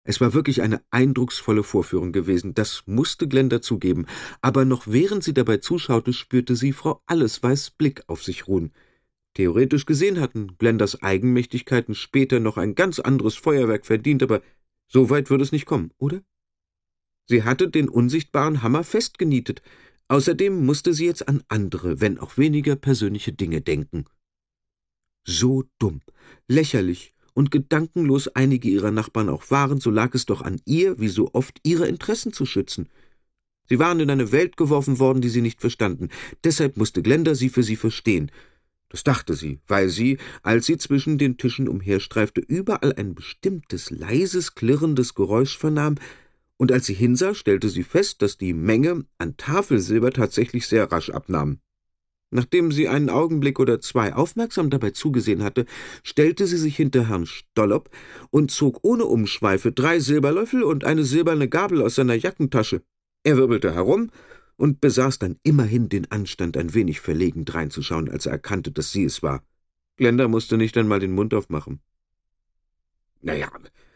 Es war wirklich eine eindrucksvolle Vorführung gewesen, das musste Glenda zugeben, aber noch während sie dabei zuschaute, spürte sie Frau Allesweiß' Blick auf sich ruhen. Theoretisch gesehen hatten Glendas Eigenmächtigkeiten später noch ein ganz anderes Feuerwerk verdient, aber so weit würde es nicht kommen, oder? Sie hatte den unsichtbaren Hammer festgenietet. Außerdem musste sie jetzt an andere, wenn auch weniger persönliche Dinge denken. So dumm, lächerlich und gedankenlos einige ihrer Nachbarn auch waren, so lag es doch an ihr, wie so oft, ihre Interessen zu schützen. Sie waren in eine Welt geworfen worden, die sie nicht verstanden. Deshalb musste Glenda sie für sie verstehen. Das dachte sie, weil sie, als sie zwischen den Tischen umherstreifte, überall ein bestimmtes, leises, klirrendes Geräusch vernahm, und als sie hinsah, stellte sie fest, dass die Menge an Tafelsilber tatsächlich sehr rasch abnahm. Nachdem sie einen Augenblick oder zwei aufmerksam dabei zugesehen hatte, stellte sie sich hinter Herrn Stollop und zog ohne Umschweife 3 Silberlöffel und eine silberne Gabel aus seiner Jackentasche. Er wirbelte herum und besaß dann immerhin den Anstand, ein wenig verlegen dreinzuschauen, als er erkannte, dass sie es war. Glenda musste nicht einmal den Mund aufmachen. »Na ja,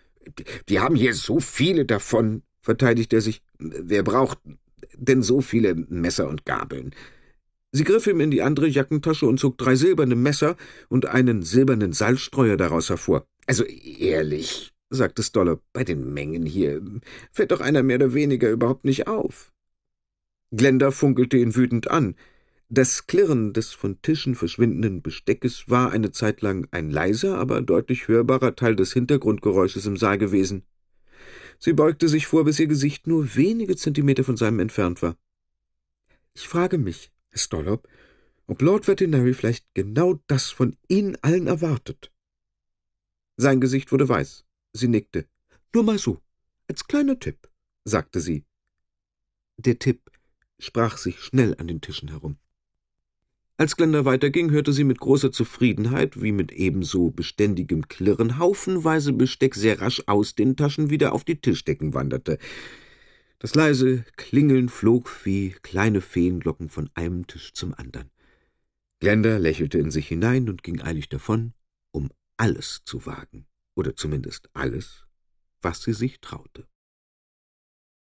die haben hier so viele davon«, verteidigte er sich. »Wer braucht denn so viele Messer und Gabeln?« Sie griff ihm in die andere Jackentasche und zog 3 silberne Messer und einen silbernen Salzstreuer daraus hervor. »Also ehrlich«, sagte Stollop, »bei den Mengen hier fällt doch einer mehr oder weniger überhaupt nicht auf.« Glenda funkelte ihn wütend an. Das Klirren des von Tischen verschwindenden Besteckes war eine Zeit lang ein leiser, aber deutlich hörbarer Teil des Hintergrundgeräusches im Saal gewesen. Sie beugte sich vor, bis ihr Gesicht nur wenige Zentimeter von seinem entfernt war. »Ich frage mich, Herr Stollop, ob Lord Vetinari vielleicht genau das von Ihnen allen erwartet.« Sein Gesicht wurde weiß. Sie nickte. »Nur mal so, als kleiner Tipp«, sagte sie. Der Tipp sprach sich schnell an den Tischen herum. Als Glenda weiterging, hörte sie mit großer Zufriedenheit, wie mit ebenso beständigem Klirren, haufenweise Besteck sehr rasch aus den Taschen wieder auf die Tischdecken wanderte. Das leise Klingeln flog wie kleine Feenglocken von einem Tisch zum anderen. Glenda lächelte in sich hinein und ging eilig davon, um alles zu wagen, oder zumindest alles, was sie sich traute.